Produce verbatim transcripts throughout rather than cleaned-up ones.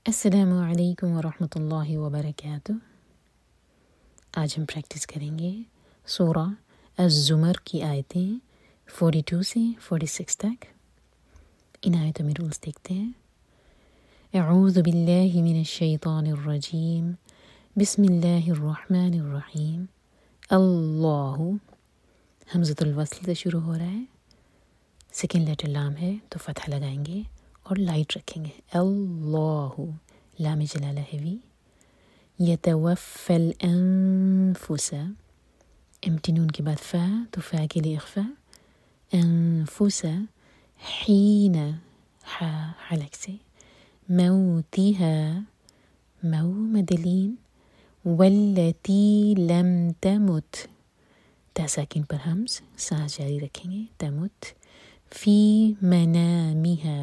السلام علیکم ورحمۃ اللہ وبرکاتہ۔ آج ہم پریکٹس کریں گے سورہ الزمر کی آیتیں فورٹی ٹو سے فورٹی سکس تک۔ ان آیتوں میں رولز دیکھتے ہیں۔ اعوذ باللہ من الشیطان الرجیم، بسم اللہ الرحمن الرحیم۔ اللہ حمزۃ الوصل سے شروع ہو رہا ہے، سیکنڈ لیٹر لام ہے تو فتحہ لگائیں گے اور لائٹ رکھیں گے۔ اللہ لام جلالہ ہیوی۔ یتوفی الانفس، امٹی نون کے بعد فا تو فا کے لیے اخفا، انفس حین حا حلق سے، موتیہا مو مدلین، والتی لم تمت تا ساکن پر ہمز سانس جاری رکھیں گے، تمت، فی منامہا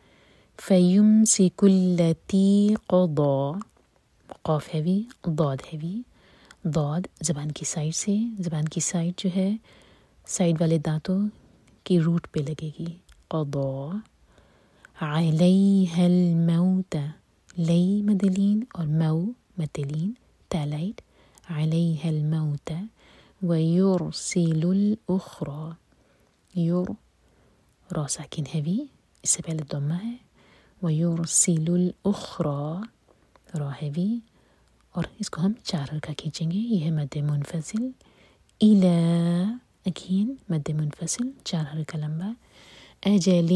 فیمسک التی قضی، قاف ہیوی، ضاد ہیوی، ضاد زبان کی سائڈ سے، زبان کی سائڈ جو ہے سائڈ والے دانتوں کی روٹ پہ لگے گی، قضی، علیہ الموت، لئی مدلین اور مو مدلین، تا لائٹ، علیہ الموت، ویرسل الاخری، یور را ساکن ہیوی، اس سے پہلے ضمہ ہے، ویرسل الاخری را ہیوی، اور اس کو ہم چار حرکہ کھینچیں گے، یہ ہے مد منفصل، الی اگین مد منفصل چار حرکہ لمبا، اجل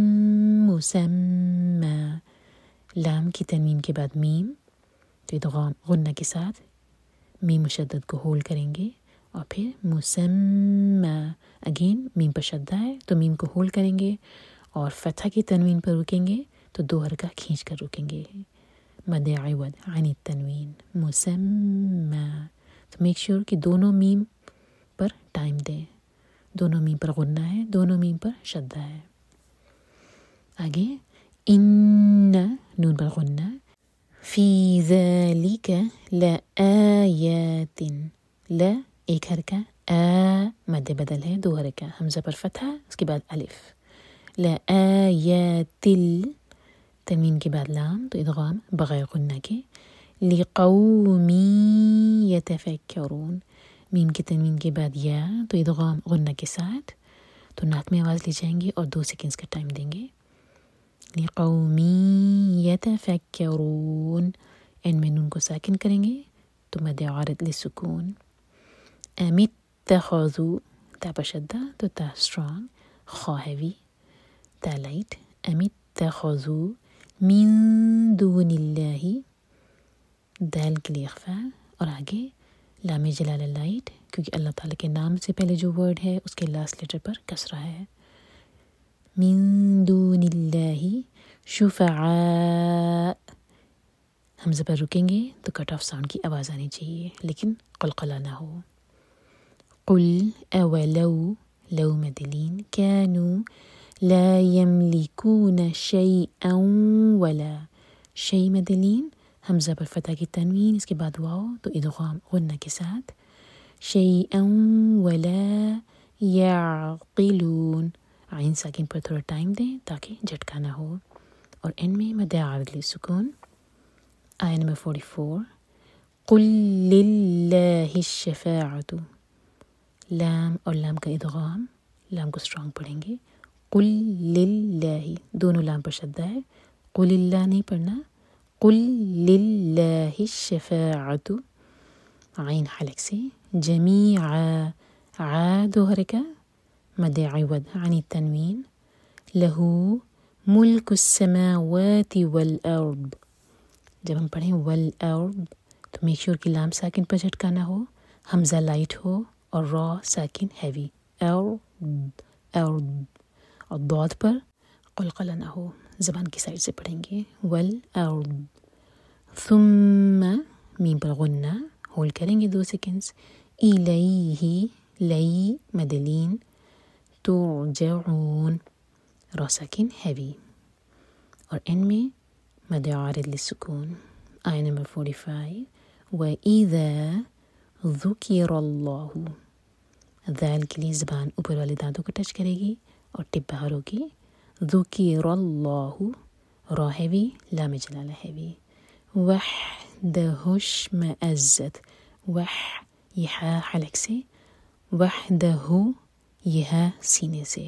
مسمی، لام کی تنوین کے بعد میم تو ادغام غنہ کے ساتھ میم مشدد کو ہولڈ کریں گے، اور پھر مسمی اگین میم پر شدہ ہے تو میم کو ہولڈ کریں گے اور فتحہ کی تنوین پر رکیں گے تو دو حرکہ کھینچ کر رکیں گے، مد عوض عن التنوین، مسمی، تو میک شیور کہ دونوں میم پر ٹائم دیں، دونوں میم پر غنہ ہے، دونوں میم پر شدہ ہے۔ آگے ان نون پر غنہ، فی ذالک لآیات، ل ایک حرکہ، آ مد بدل ہے دو حرکہ، حمزہ پر فتحہ اس کے بعد الف، لآیات تنوین کے بعد لام تو ادغام بغیر غنہ کے، لقوم یتفکرون، میم کی تنوین کے بعد یا تو ادغام غنہ کے ساتھ، تو ناک میں آواز لے جائیں گے اور دو سیکنڈز کا ٹائم دیں گے، لقوم یتفکرون، این میں نون کو ساکن کریں گے تو مد عارض للسکون، ام اتخذوا تا پر شدہ تو تا اسٹرانگ، خا ہیوی، تا لائٹ، ام اتخذوا من دون اللہ، دال کے لیے اخفا، اور آگے لام جلالہ لائٹ کیونکہ اللہ تعالیٰ کے نام سے پہلے جو ورڈ ہے اس کے لاسٹ لیٹر پر کسرہ ہے، من دون اللہ شفعاء، حمزہ پر رکیں گے تو کٹ آف ساؤنڈ کی آواز آنی چاہیے لیکن قلقلہ نہ ہو، قل اولو لو مدلین، کانوا لا یملکون شیئا ولا، شیء مدلین، حمزہ پر فتح کی تنوین اس کے بعد واو تو ادغام غنہ کے ساتھ، شیئا ولا یعقلون، عین ساکن پر تھوڑا ٹائم دیں تاکہ جھٹکا نہ ہو، اور ان میں مد عارض للسکون۔ آیہ نمبر فورٹی فور، قل للہ الشفاعۃ، لام اور لام کا ادغام، لام کو اسٹرانگ پڑھیں گے، قل للہ، دونوں لام پر شدہ ہے، قل اللہ نہیں پڑھنا، قل للہ الشفاعۃ، عین حلق سے، جمیعا، عا دو حرکہ، مد عوض عن التنوین، لہو ملک السماوات والارض، جب ہم پڑھیں والارض تو میک شیور کہ لام ساکن پر جھٹکا نہ ہو، حمزہ لائٹ ہو اور را ساکن ہیوی، ارض ارض، اور ضاد پر قلقلہ نہ ہو، زبان کی سائڈ سے پڑھیں گے، والارض، ثم میم پر غنہ ہولڈ کریں گے دو سیکنڈز، الیہ، لئی مدلین، ترجعون، را ساکن ہیوی، اور ان میں مد عارض للسکون۔ آیہ نمبر فورٹی فائیو، وَإِذَا ذُكِرَ اللَّهُ، ذال کے لیے زبان اوپر والے دانتوں کو ٹچ کرے گی اور ٹپ باہر ہوگی، ذُكِرَ اللَّهُ، را heavy, لام جلالہ heavy. وحدہ اشمئزت, وح یہ ہا حلق سے, وحدہ یہ ہا سینے سے.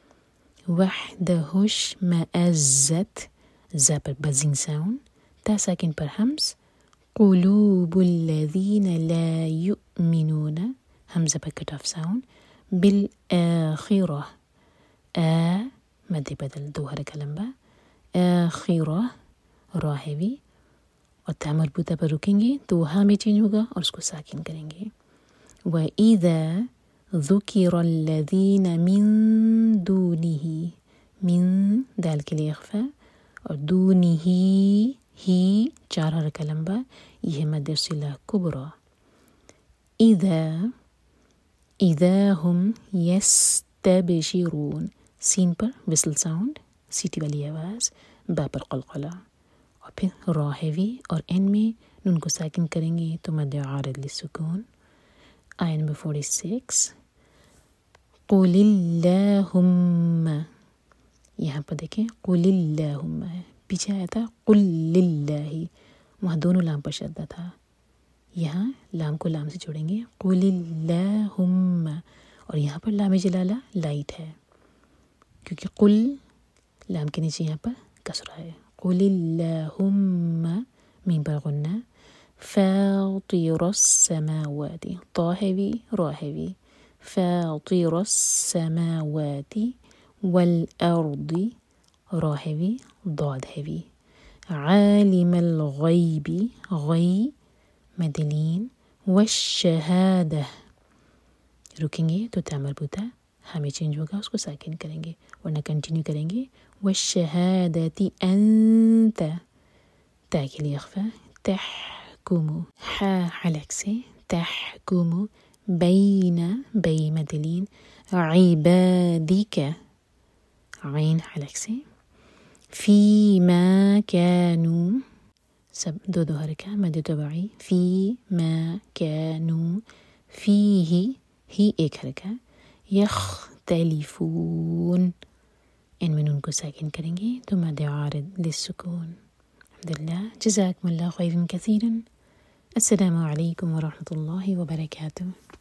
وحدہ اشمئزت, زا پر بزنگ ساؤنڈ, تا ساکن پر ہمز. قلوب الذین لا یؤمنون, حمزہ پر کٹ آف ساؤنڈ. بالآخرہ, آ مد بدل دو حرکہ لمبا, آخرہ را ہیوی, اور تا مربوطہ پر رکیں گے تو ہاں میں چینج ہوگا اور اس کو ساکن کریں گے. وَإِذَا ذُكِرَ الَّذِينَ مِن دُونِهِ, من دال کے لیے اخفا, اور دونہی ہی چار حرکہ لمبا, یہ مد صلہ کبرا. اذا اذا ہم یستبشرون, سین پر وصل ساؤنڈ, سیٹی والی آواز, با پر قلقلہ, اور پھر را ہیوی اور این میں نون کو ساکن کریں گے تو مد عارض للسکون. آیت نمبر فورٹی سکس. قل اللہم, یہاں پر دیکھیں قل اللہم ہے, پیچھے آیا تھا قل للہ, وہاں دونوں لام پر شدہ تھا, یہاں لام کو لام سے جوڑیں گے قل اللہم, اور یہاں پر لام جلالہ لائٹ ہے کیونکہ قل لام کے نیچے یہاں پر کسرہ ہے. قل اللہم, میم پر غنہ. فاطر السماوات, طا ہیوی را ہیوی. فاطر السماوات والارض, را ہیوی ضاد ہیوی. عالم الغیب, غی مدلین. والشہادہ, رکیں گے تو تا مربوطہ ہمیں چینج ہوگا, اس کو ساکن کریں گے, ورنہ کنٹینیو کریں گے. والشہادۃ انت, تا کے لیے اخفا. تحکم, حا حلق سے, تحکم بین, بی مدلین. عبادک, عین حلق سے. فیما کانوا, سب دو دو حرکہ مد طبعی. فیما کانوا, فیہ ہی ایک حرکہ. یختلفون, ان میں نون کو ساکن کریں گے تو مد عارض للسکون. الحمدللہ, جزاکم اللہ خیرا کثیرا. السلام علیکم ورحمۃ اللہ وبرکاتہ.